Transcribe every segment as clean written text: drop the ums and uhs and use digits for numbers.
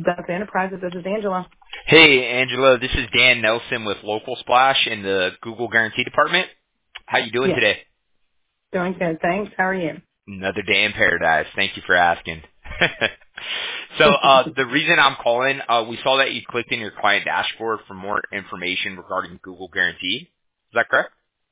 Delta Enterprises, this is Angela. Hey, Angela, this is Dan Nelson with Local Splash in the Google Guarantee Department. How you doing Yes. today? Doing good, thanks. How are you? Another day in paradise. Thank you for asking. So the reason I'm calling, we saw that you clicked in your client dashboard for more information regarding Google Guarantee. Is that correct?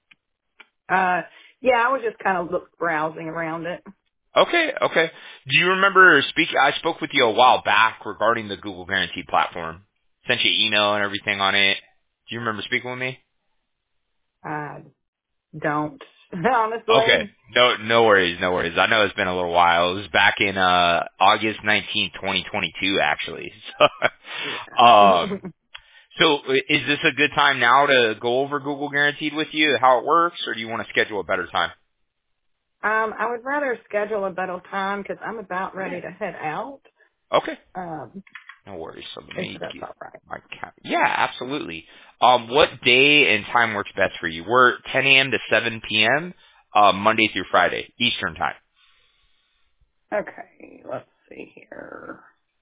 Yeah, I was just kind of browsing around it. Okay. Do you remember I spoke with you a while back regarding the Google Guarantee platform. Sent you an email and everything on it. Do you remember speaking with me? I don't, Okay. honestly. No worries. I know it's been a little while. It was back in August 19th, 2022 actually. So, Yeah. so is this a good time now to go over Google Guaranteed with you, how it works, or do you want to schedule a better time? I would rather schedule a better time because I'm about ready to head out. Okay. Um, No worries. So let if me that's get all right. my Yeah, absolutely. What day and time works best for you? We're 10 a.m. to 7 p.m. Monday through Friday, Eastern time. Okay, let's see here.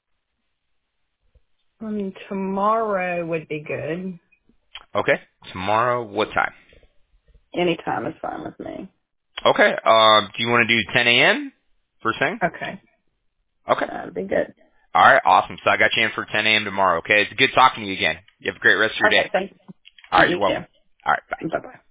Tomorrow would be good. Okay. Tomorrow, what time? Anytime is fine with me. Okay. Do you want to do 10 a.m. first thing? Okay, Okay. that'd be good. All right. Awesome. So I got you in for 10 a.m. tomorrow. Okay. It's good talking to you again. You have a great rest of your day. Okay, thanks. All right. You You're welcome. too. All right. Bye. Bye-bye.